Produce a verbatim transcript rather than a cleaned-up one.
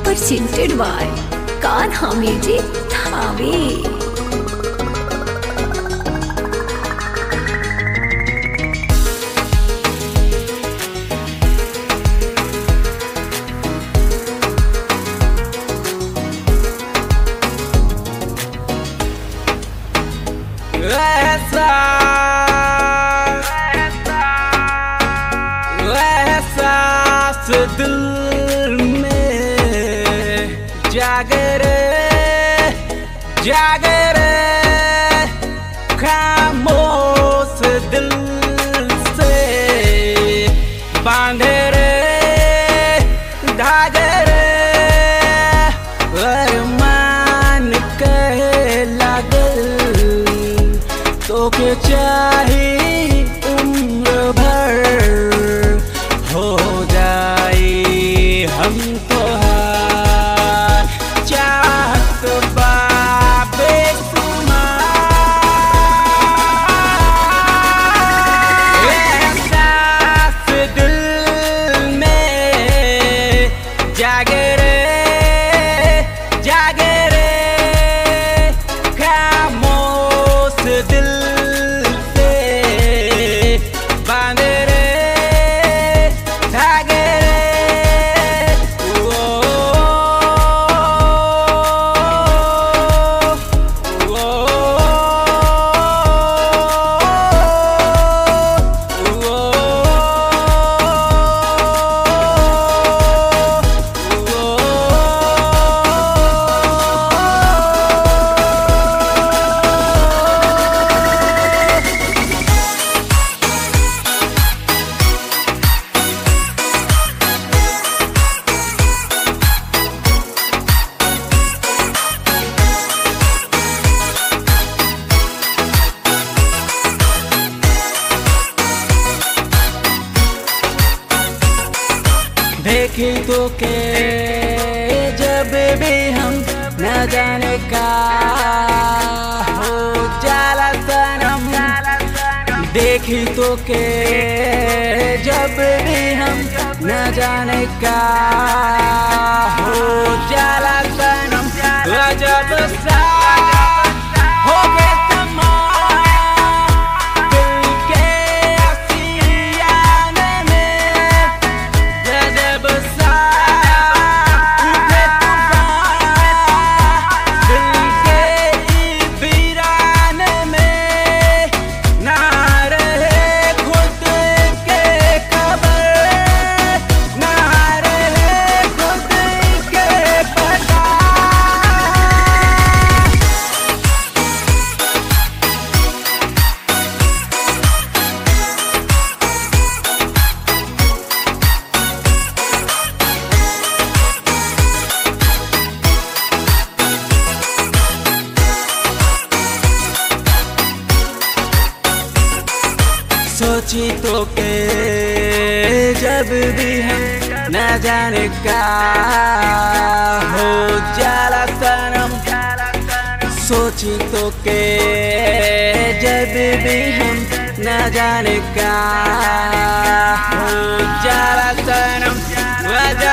presented by Kanha Music Thane. वैसा एहसास दिल में जागे रे जागे रे खामोश दिल से बांधे रे धागे रे अरमान कहे लागल तो के चाहिए उम्र भर हो जाए हम तो चाहत बाबे एहसास दिल में जागे रे जागे रे खामोश दिल देखी तो के जब भी हम न जाने का हो जाला सनम देखी तो के जब भी हम न जाने का हो जाला सनम जब सा हो गए सोची तो के जब भी हम न जाने का हो जाला सनम सोची तो के जब भी हम न जाने का हो जाला सनम